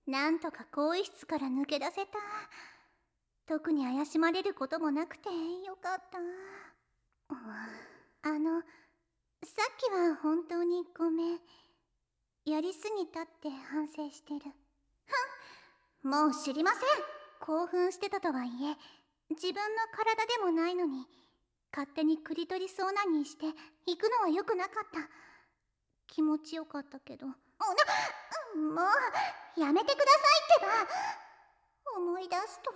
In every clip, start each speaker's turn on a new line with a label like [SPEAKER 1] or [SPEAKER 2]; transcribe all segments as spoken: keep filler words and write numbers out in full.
[SPEAKER 1] なんとか更衣室から抜け出せた。特に怪しまれることもなくてよかった。あの、さっきは本当にごめん。やりすぎたって反省してる。ふん、もう知りません。興奮してたとはいえ、自分の体でもないのに、勝手にクリトリスオナニーして行くのは良くなかった。気持ちよかったけど。おな、もう、やめてくださいってば。思い出すと。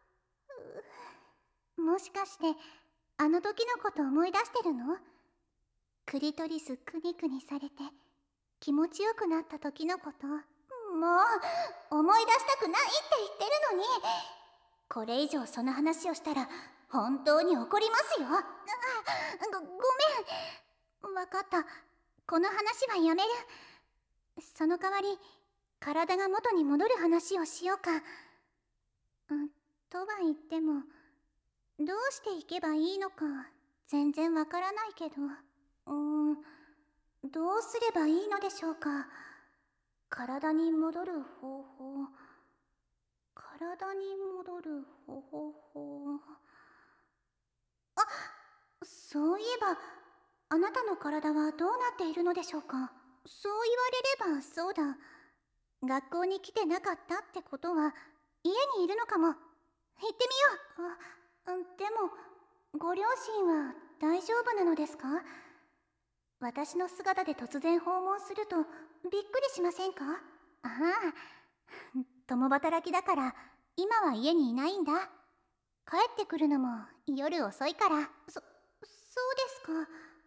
[SPEAKER 1] もしかして、あの時のこと思い出してるの？クリトリスクニクニされて、気持ちよくなった時のこと。もう、思い出したくないって言ってるのに。これ以上その話をしたら、本当に怒りますよ。ご、ごめん。わかった。この話はやめる。その代わり、体が元に戻る話をしようか。うん、とは言っても、どうしていけばいいのか全然わからないけど、うーん、どうすればいいのでしょうか。体に戻る方法、体に戻る方法。あ、そういえば、あなたの体はどうなっているのでしょうか。そう言われればそうだ。学校に来てなかったってことは、家にいるのかも。行ってみよう。あ、でも、ご両親は大丈夫なのですか？私の姿で突然訪問するとびっくりしませんか？ああ、共働きだから今は家にいないんだ。帰ってくるのも夜遅いから。そ、そうですか。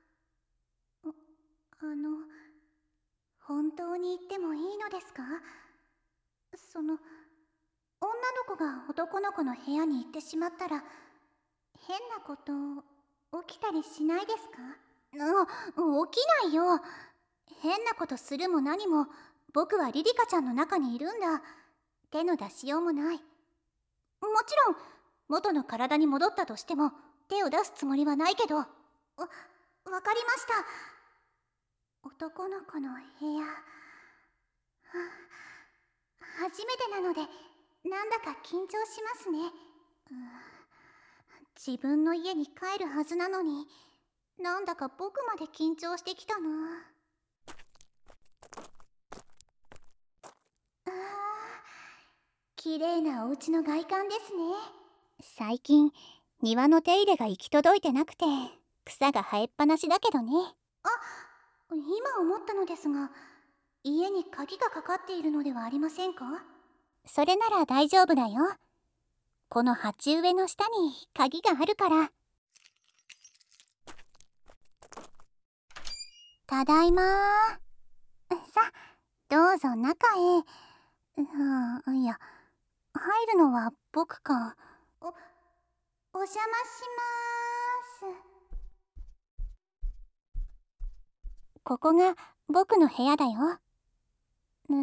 [SPEAKER 1] あの、本当に言ってもいいのですか？その、女の子が男の子の部屋に行ってしまったら変なこと起きたりしないですか？う、起きないよ。変なことするも何も僕はリリカちゃんの中にいるんだ。手の出しようもない。もちろん元の体に戻ったとしても手を出すつもりはないけど。わ、わかりました。男の子の部屋、は初めてなのでなんだか緊張しますね。自分の家に帰るはずなのに、なんだか僕まで緊張してきたな。あー、綺麗なお家の外観ですね。最近庭の手入れが行き届いてなくて草が生えっぱなしだけどね。あ、今思ったのですが、家に鍵がかかっているのではありませんか？それなら大丈夫だよ。この鉢植えの下に鍵があるから。ただいまー。さ、どうぞ中へ。うん、いや、入るのは僕か。お、お邪魔しまーす。ここが僕の部屋だよ。うん、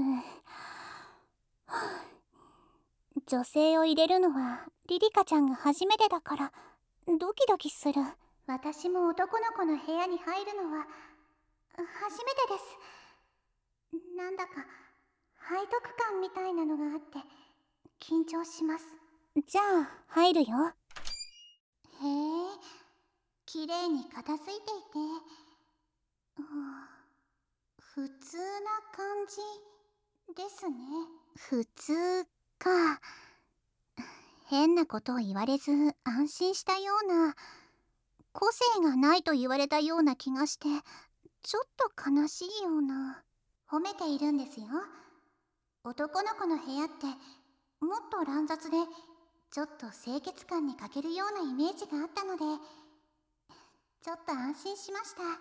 [SPEAKER 1] 女性を入れるのはリリカちゃんが初めてだからドキドキする。私も男の子の部屋に入るのは初めてです。なんだか背徳感みたいなのがあって緊張します。じゃあ入るよ。へえ、綺麗に片付いていて、うん、普通な感じですね。普通か。変なことを言われず安心したような、個性がないと言われたような気がしてちょっと悲しいような。褒めているんですよ。男の子の部屋ってもっと乱雑でちょっと清潔感に欠けるようなイメージがあったのでちょっと安心しました。あ、は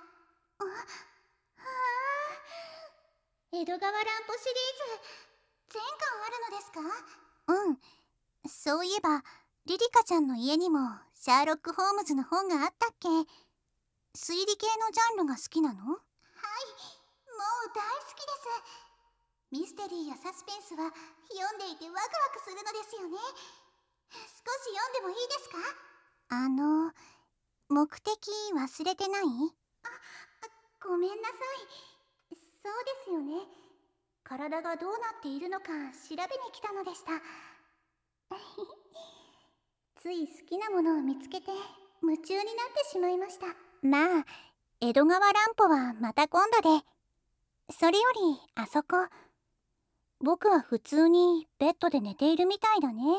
[SPEAKER 1] あ、江戸川乱歩シリーズ全巻あるのですか？うん、そういえばリリカちゃんの家にもシャーロック・ホームズの本があったっけ？推理系のジャンルが好きなの？はい、もう大好きです。ミステリーやサスペンスは読んでいてワクワクするのですよね。少し読んでもいいですか？あの、目的忘れてない？あ、ごめんなさい。そうですよね。 体がどうなっているのか調べに来たのでした。つい好きなものを見つけて夢中になってしまいました。まあ江戸川乱歩はまた今度で。それよりあそこ、僕は普通にベッドで寝ているみたいだね。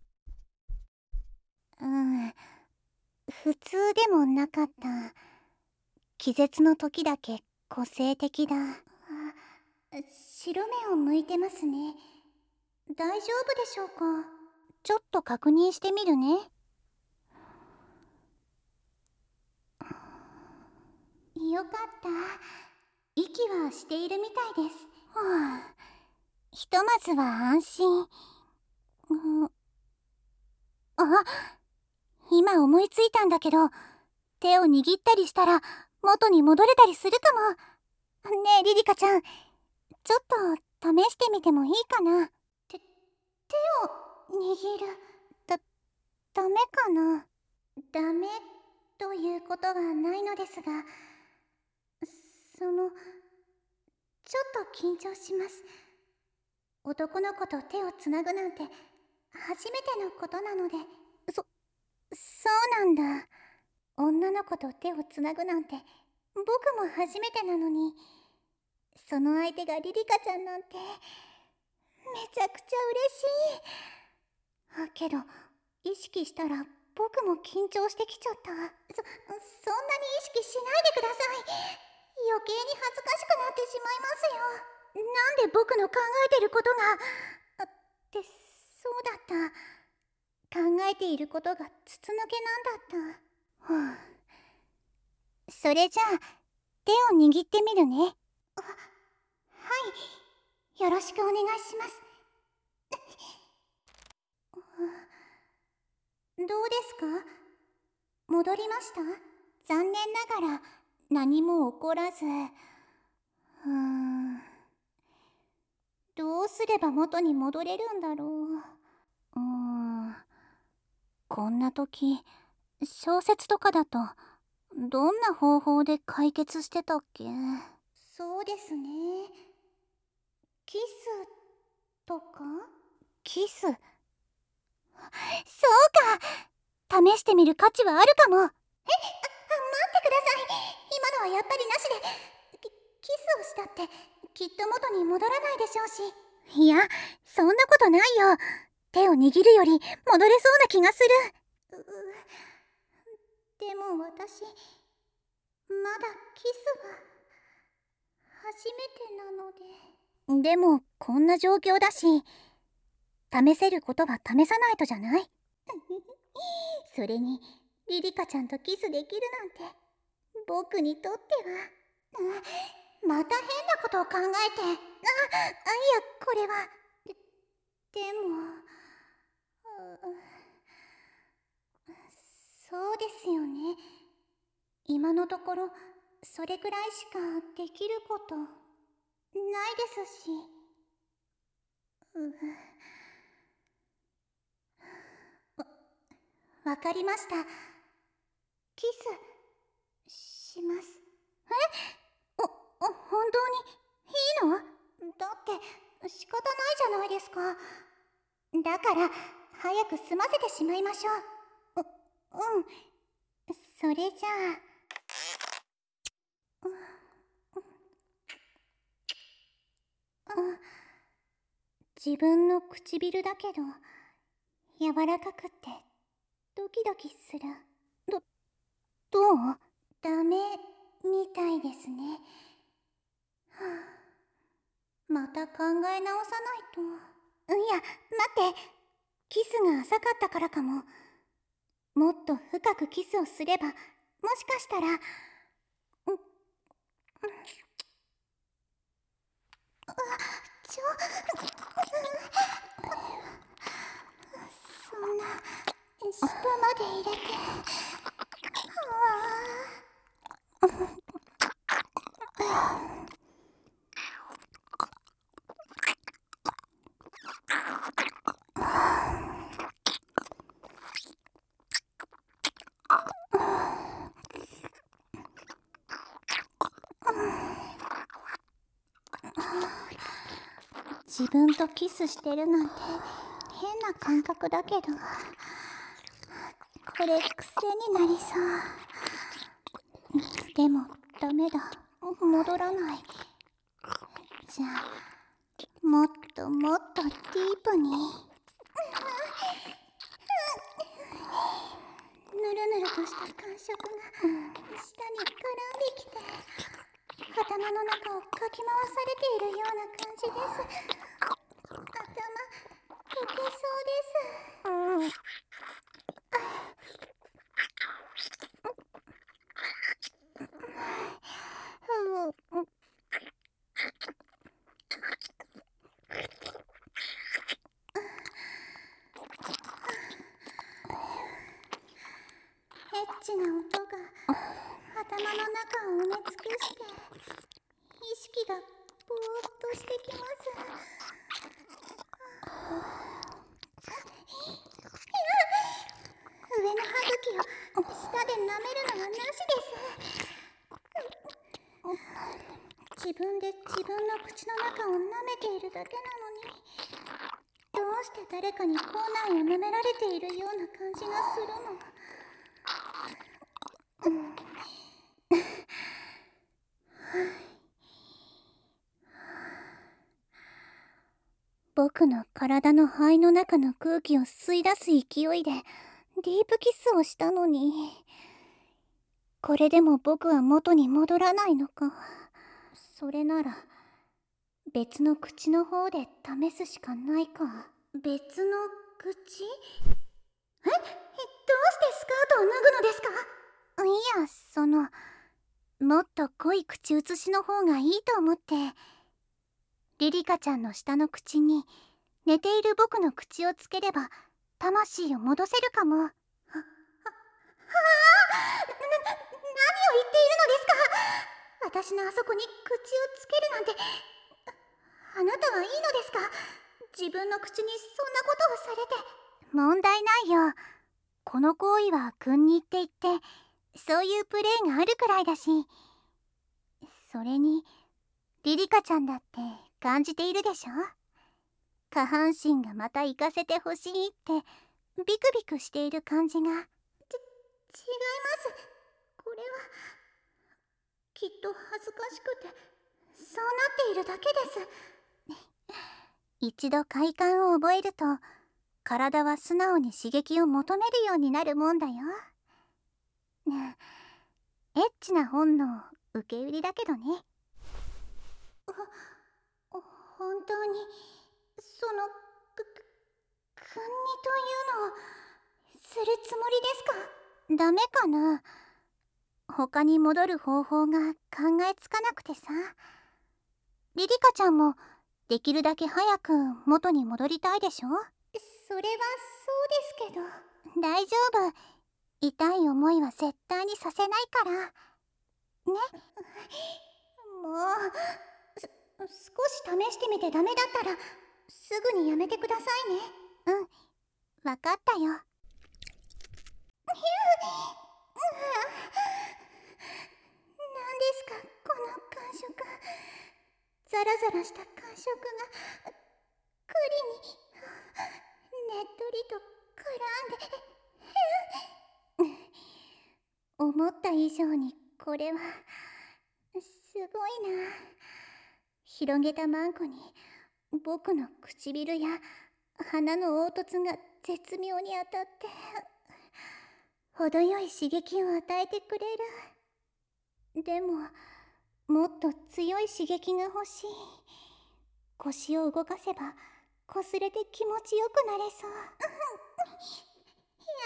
[SPEAKER 1] うん、普通でもなかった。気絶の時だけ個性的だ。あ、白目を向いてますね。大丈夫でしょうか。ちょっと確認してみるね。よかった。息はしているみたいです。はあ、ひとまずは安心。うん、あ、今思いついたんだけど、手を握ったりしたら元に戻れたりするかも。ねえリリカちゃん、ちょっと試してみてもいいかな。て、手を握る。だ、ダメかな。ダメということはないのですが、その、ちょっと緊張します。男の子と手をつなぐなんて初めてのことなので。そ、そうなんだ。女の子と手をつなぐなんて僕も初めてなのに、その相手がリリカちゃんなんてめちゃくちゃ嬉しい。あ、けど意識したら僕も緊張してきちゃった。そ、そんなに意識しないでください。余計に恥ずかしくなってしまいますよ。なんで僕の考えてることが、あ、ってそうだった。考えていることが筒抜けなんだった。はあ、それじゃあ手を握ってみるね。あ、はい、よろしくお願いします。どうですか？戻りました？残念ながら何も起こらず。うーん、どうすれば元に戻れるんだろう。うーん、こんな時小説とかだとどんな方法で解決してたっけ？そうですね。キスとか？キス？そうか、試してみる価値はあるかも。え、あ、待ってください。今のはやっぱりなしで。キ、キスをしたってきっと元に戻らないでしょうし。いや、そんなことないよ。手を握るより戻れそうな気がする。う、でも私まだキスは初めてなので。でもこんな状況だし、試せることは試さないとじゃない？それにリリカちゃんとキスできるなんて僕にとっては、あ、また変なことを考えて。あ、あ、いやこれはで、でも、そうですよね。今のところそれくらいしかできることないですし。う、わかりました。キスします。え？お、お、本当にいいの？だって仕方ないじゃないですか。だから早く済ませてしまいましょう。う、うん。それじゃあ、あ、自分の唇だけど柔らかくってドキドキする。ど、どう？ダメみたいですね。はあ、また考え直さないと。いや、待って。キスが浅かったからかも。もっと深くキスをすれば、もしかしたら、う、う、あ、ちょ、そんな下まで入れて。 自分とキスしてるなんて変な感覚だけど、これ癖になりそう。でもダメだ、戻らない。じゃあもっともっとディープに。ぬるぬるとした感触が舌に絡んできて、頭の中をかき回されているような感じです。頭溶けそうです。うん。エッチな音が頭の中を埋め尽くして、意識がぼーっとしてきます。上の歯茎を舌で舐めるのはなしです。自分で自分の口の中を舐めているだけなのに、どうして誰かに口内を舐められているような感じがするの。僕の体の肺の中の空気を吸い出す勢いでディープキスをしたのに、これでも僕は元に戻らないのか。それなら別の口の方で試すしかないか。別の口？え？どうしてスカートを脱ぐのですか？いや、そのもっと濃い口移しの方がいいと思って。リリカちゃんの下の口に寝ている僕の口をつければ魂を戻せるかも。は、は、はあ、な、何を言っているのですか？私のあそこに口をつけるなんて。あ、あなたはいいのですか？自分の口にそんなことをされて。問題ないよ。この行為は君にって言って、そういうプレイがあるくらいだし。それにリリカちゃんだって感じているでしょ。下半身がまた行かせてほしいってビクビクしている感じが。ち、違います。これはきっと恥ずかしくてそうなっているだけです。一度快感を覚えると体は素直に刺激を求めるようになるもんだよ。エッチな本能受け売りだけどね。ほ、本当にそのく、く、君にというのをするつもりですか？ダメかな。他に戻る方法が考えつかなくてさ。リリカちゃんもできるだけ早く元に戻りたいでしょ？それはそうですけど。大丈夫。痛い思いは絶対にさせないからね。もうす少し試してみてダメだったらすぐにやめてくださいね。うん、わかったよ。何ですかこの感触。ザラザラした感触が栗にねっとりと絡んで。思った以上にこれはすごいな。広げたマンコに僕の唇や鼻の凹凸が絶妙に当たって程よい刺激を与えてくれる。でももっと強い刺激が欲しい。腰を動かせばこすれて気持ちよくなれそう。いや、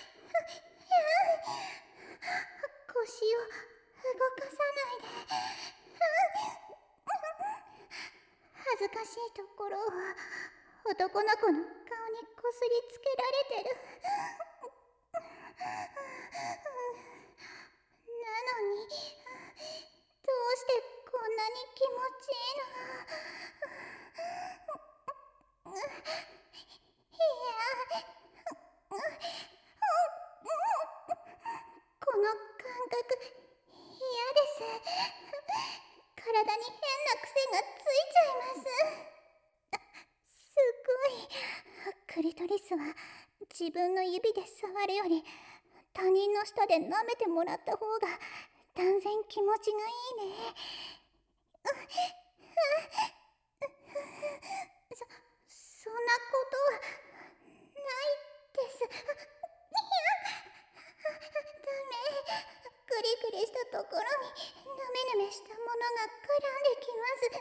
[SPEAKER 1] 腰を動かさないで。恥ずかしいところを男の子の顔にこすりつけられてる。なのにどうしてこんなに気持ちいいの。いや、この感覚嫌です。体に変な癖がついちゃいます。 リトリスは自分の指で触るより他人の舌で舐めてもらった方が断然気持ちがいいね。そ、そんなことはないです。ダメ。クリクリしたところにヌメヌメしたものが絡んできます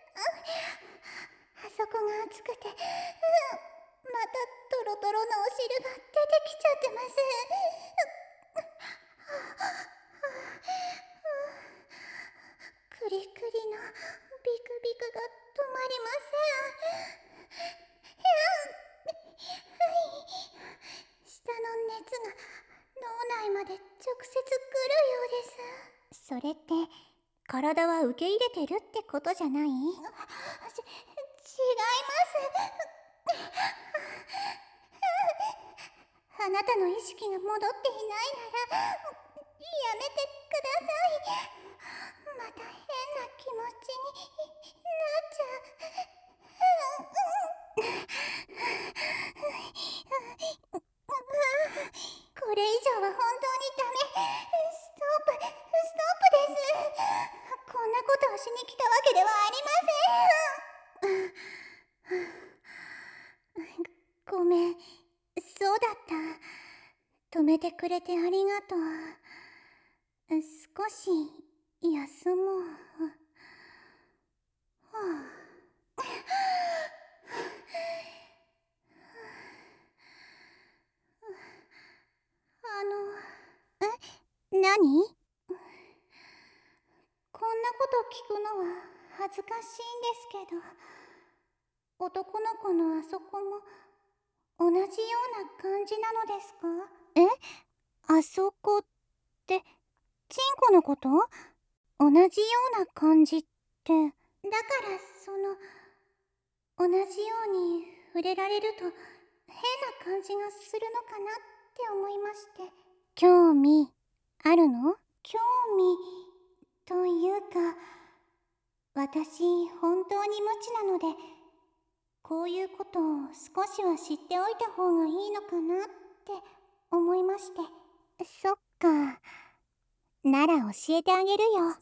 [SPEAKER 1] 。あそこが熱くて、またトロトロのお汁が出てきちゃってます。クリクリのビクビクが止まりません。舌の熱が脳内まで直接来るようです。それって体は受け入れてるってことじゃない？ち、違います。あなたの意識が戻っていないならやめてください。また変な気持ちになっちゃう。これ以上は本当にダメ。ストップ、ストップです。こんなことをしに来たわけではありません。ごめん、そうだった。止めてくれてありがとう。少し休もう。はあ、あの、え、何？こんなこと聞くのは恥ずかしいんですけど、男の子のあそこも同じような感じなのですか？え？あそこって、チンコのこと？同じような感じって。だからその、同じように触れられると変な感じがするのかなって思いまして。興味あるの？興味というか、私本当に無知なので、こういうことを少しは知っておいた方がいいのかなって思いまして。そっか。なら教えてあげるよ。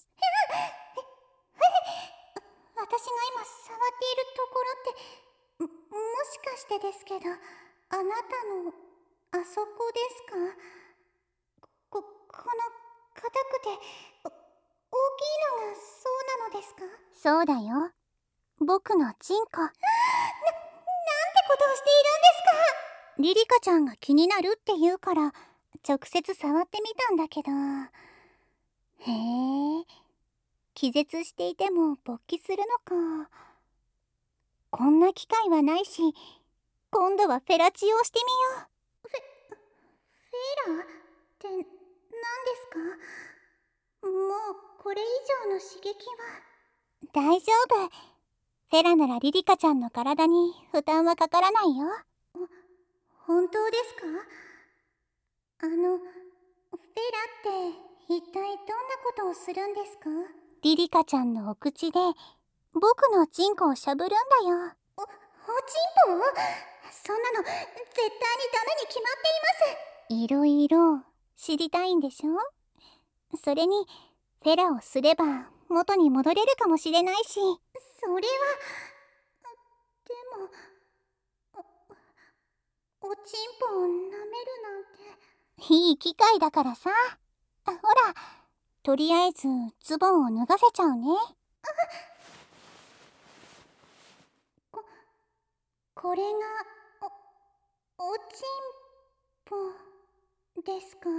[SPEAKER 1] 私が今触っているところって、も、もしかしてですけど、あなたのあそこですか？こ、この硬くてお大きいのがそうなのですか？そうだよ。僕のチンコ。な、なんてことをしているんですか？リリカちゃんが気になるって言うから直接触ってみたんだけど。へえ、気絶していても勃起するのか。こんな機会はないし、今度はフェラチオをしてみよう。フェ、フェラって何ですか？もうこれ以上の刺激は。大丈夫。フェラならリリカちゃんの体に負担はかからないよ。本当ですか？あの、フェラって一体どんなことをするんですか？リリカちゃんのお口で僕のチンコをしゃぶるんだよ。お、おチンポ？そんなの絶対にダメに決まっています。いろいろ知りたいんでしょ？それにフェラをすれば元に戻れるかもしれないし。それはでも、お、おちんぽを舐めるなんて。いい機会だからさ。ほら、とりあえずズボンを脱がせちゃうね。こ、これがお、おちんぽですか？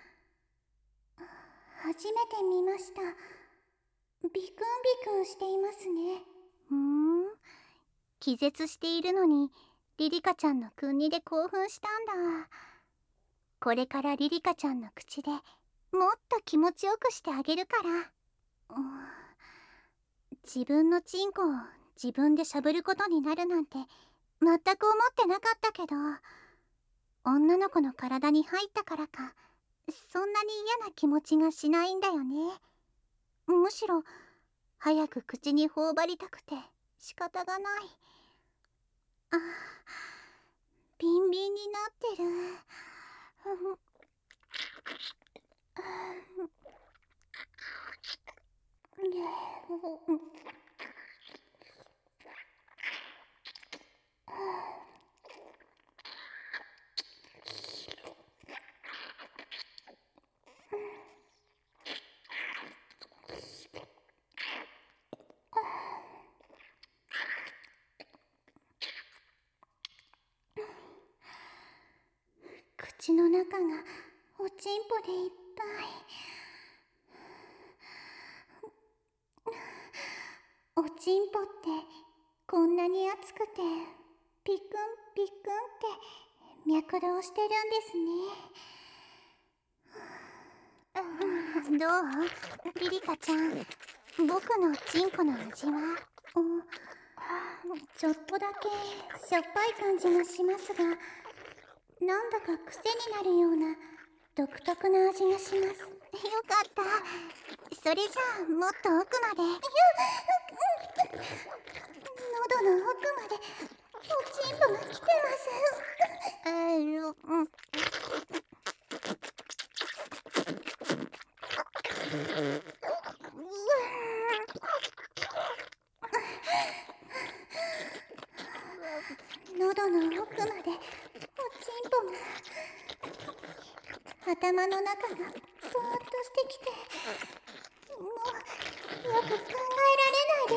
[SPEAKER 1] 初めて見ました。ビクンビクンしていますね。ふーん、気絶しているのにリリカちゃんのくんにで興奮したんだ。これからリリカちゃんの口でもっと気持ちよくしてあげるから。うん、自分のチンコを自分でしゃぶることになるなんて全く思ってなかったけど、女の子の体に入ったからかそんなに嫌な気持ちがしないんだよね。むしろ早く口に頬張りたくて仕方がない。あ、 輪になってる。口の中がおちんぽでいっぱい。おちんぽってこんなに熱くてピクンピクンって脈動してるんですね。どうリリカちゃん、僕のチンコの味は？ちょっとだけしょっぱい感じがしますが、なんだか癖になるような独特な味がします。よかった。それじゃあもっと奥まで。喉の奥までおちんぽが来てます。えー、うん。喉の奥までおちんぽが。頭の中がぼーっとしてきて、もうよく考えられないです。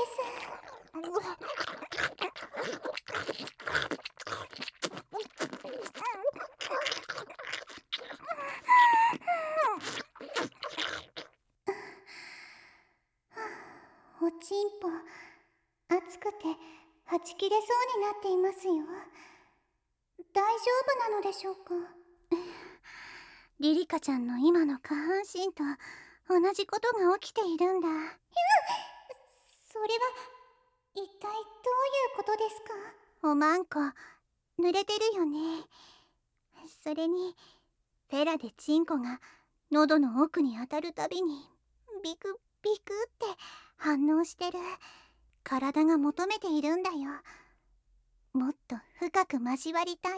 [SPEAKER 1] おちんぽ熱くてはち切れそうになっていますよ。大丈夫なのでしょうか？リリカちゃんの今の下半身と同じことが起きているんだ。いや、それは一体どういうことですか？おまんこ濡れてるよね。それにフェラでチンコが喉の奥に当たるたびにビクビクって反応してる。体が求めているんだよ。もっと深く交わりたいって。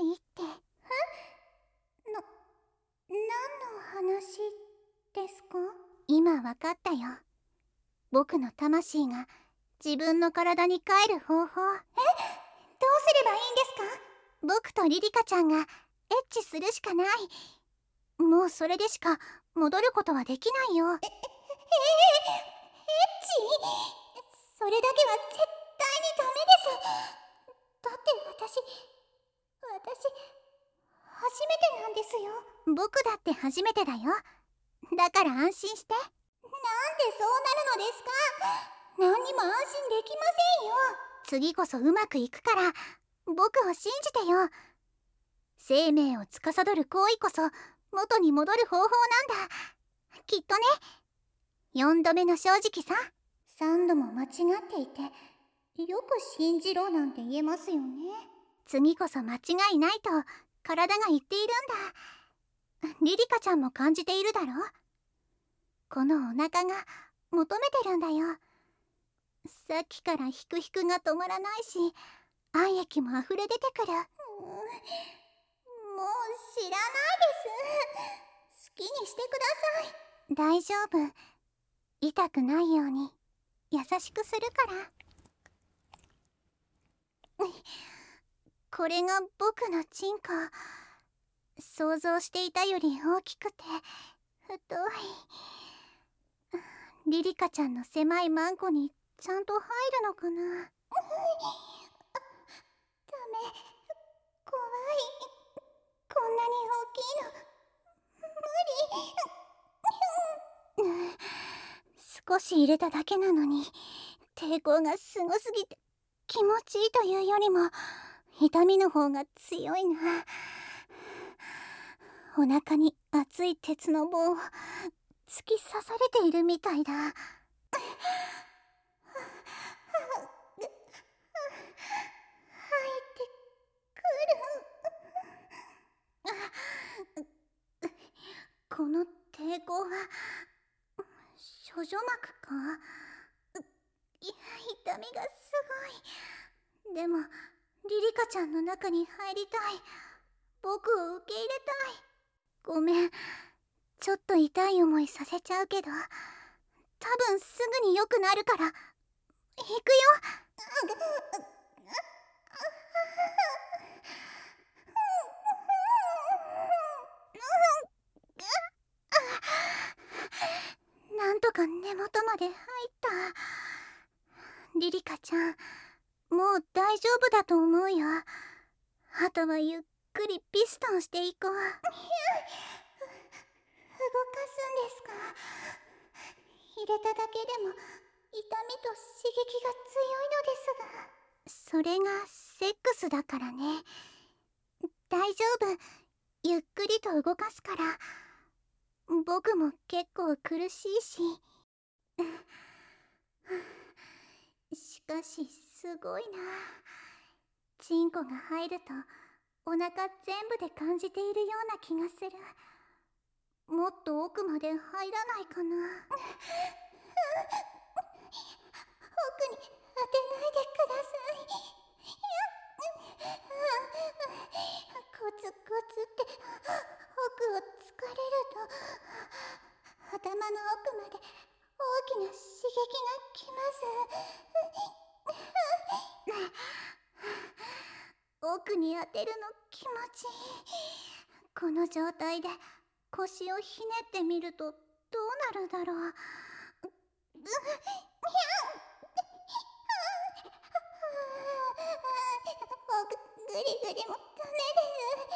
[SPEAKER 1] え？な、何の話ですか？今わかったよ。僕の魂が自分の体に帰る方法。え？どうすればいいんですか？僕とリリカちゃんがエッチするしかない。もうそれでしか戻ることはできないよ。え、え、え、エッチ？それだけは絶対にダメです。だって私、私、初めてなんですよ。僕だって初めてだよ。だから安心して。なんでそうなるのですか？何にも安心できませんよ。次こそうまくいくから僕を信じてよ。生命を司る行為こそ元に戻る方法なんだ。きっとね。よんどめの正直さ。さんども間違っていて、よく信じろなんて言えますよね。次こそ間違いないと体が言っているんだ。リリカちゃんも感じているだろ。このお腹が求めてるんだよ。さっきからヒクヒクが止まらないし、愛液も溢れ出てくる。うん、もう知らないです。好きにしてください。大丈夫。痛くないように優しくするから。これが僕のチンコ。想像していたより大きくて太い。リリカちゃんの狭いマンコにちゃんと入るのかな。ダメ、怖い。こんなに大きいの無理。少し入れただけなのに抵抗がすごすぎて、気持ちいいというよりも痛みの方が強いな。お腹に熱い鉄の棒を突き刺されているみたいだ。入ってくる。この抵抗は処女膜か？いや、痛みがすごい。でもリリカちゃんの中に入りたい。 僕を受け入れたい。ごめん、ちょっと痛い思いさせちゃうけど、多分すぐに良くなるから。行くよ。なんとか根元まで入った。リリカちゃん、もう大丈夫だと思うよ。あとはゆっくりピストンしていこう。動かすんですか？入れただけでも痛みと刺激が強いのですが。それがセックスだからね。大丈夫、ゆっくりと動かすから。僕も結構苦しいし。しかしすごいな。チンコが入るとお腹全部で感じているような気がする。もっと奥まで入らないかな。奥に当てないでください。コツコツって奥を突かれると頭の奥まで大きな刺激がきます。奥に当てるの気持ちいい。この状態で腰をひねってみるとどうなるだろう。グリグリもダメです。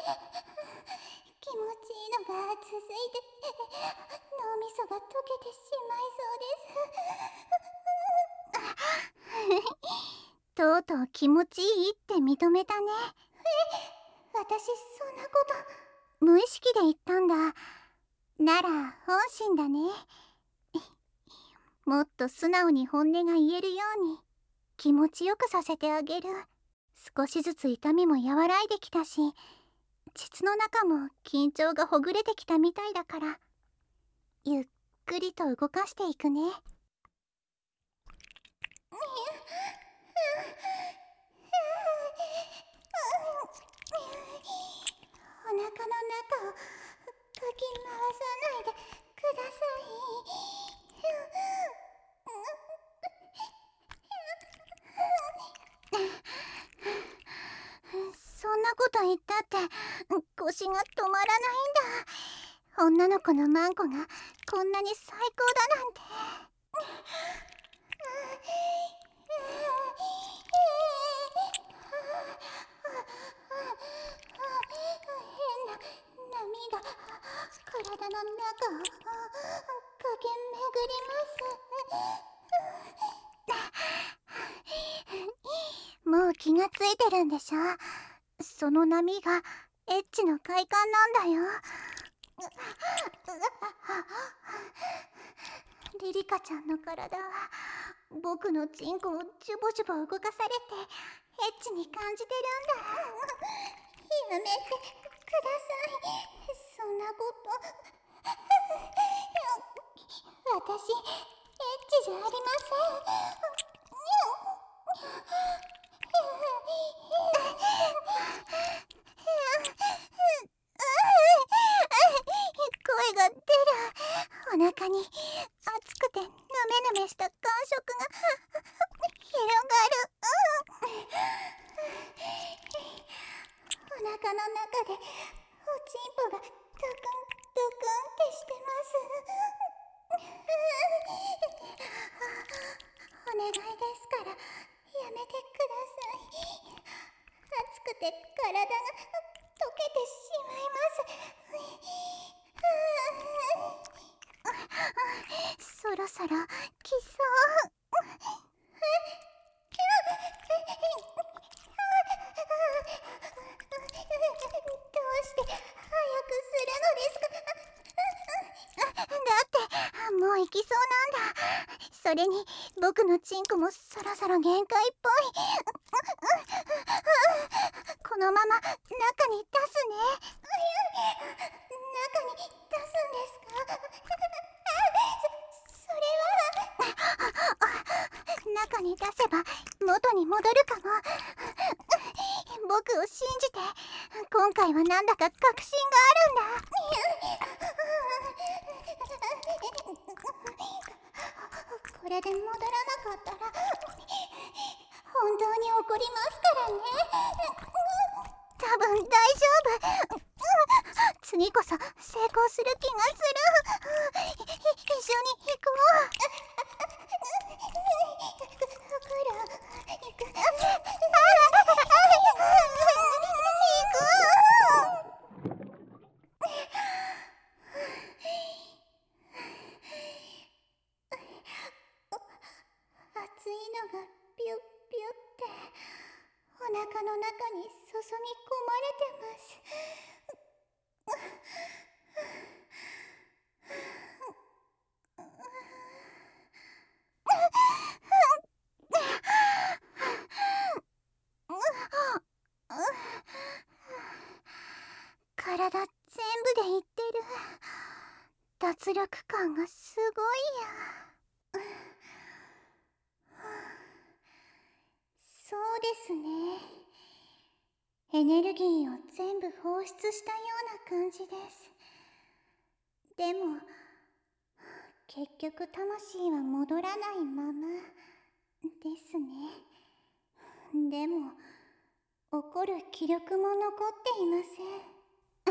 [SPEAKER 1] 気持ちいいのが続いて脳みそが溶けてしまいそうです。とうとう気持ちいいって認めたね。え、私そんなこと無意識で言ったんだ。なら本心だね。もっと素直に本音が言えるように気持ちよくさせてあげる。少しずつ痛みも和らいできたし、膣の中も緊張がほぐれてきたみたいだから、ゆっくりと動かしていくね。お腹の中をかき回さないでください。そんなこと言ったって腰が止まらないんだ。女の子のマンコがこんなに最高だなんて。変な波が体の中を駆け巡ります。もう気がついてるんでしょ。その波がエッチの快感なんだよ。リリカちゃんの体は僕のチンコをジュボジュボ動かされてエッチに感じてるんだ。やめてください、そんなこと。私エッチじゃありません。声が出る。お腹に熱くてヌメヌメした感触が広がる。お腹の中でおちんぽがドクンドクンってしてます。お願いですからやめてください。熱くて体が溶けてしまいます。そろそろ来そう。どうして早くするのですか？だってもう行きそうなんだ。それに僕のチンコもそろそろ限界っぽい。このまま中に出すね。中に出すんですか？それは中に出せば元に戻るかも。僕を信じて。 今回はなんだか確信があるんだ。これで戻らなかったら本当に怒りますからね。多分大丈夫。次こそ成功する気がする。い一緒に行こう。行く。熱いのがピュッピュってお腹の中に注ぎ込まれてます。体全部でいってる。脱力感がすごいや。そうですね。エネルギーを全部放出したような感じです。でも結局魂は戻らないままですね。でも怒る気力も残っていません。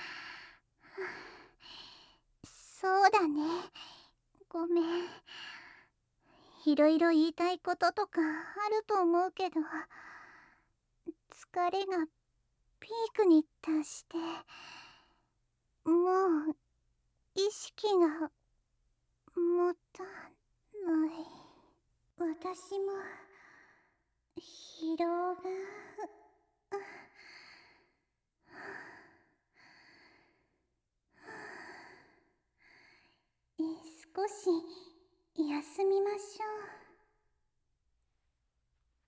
[SPEAKER 1] そうだね。ごめん。いろいろ言いたいこととかあると思うけど、疲れがピークに達してもう意識が持たない。私も疲労が少し休みましょう。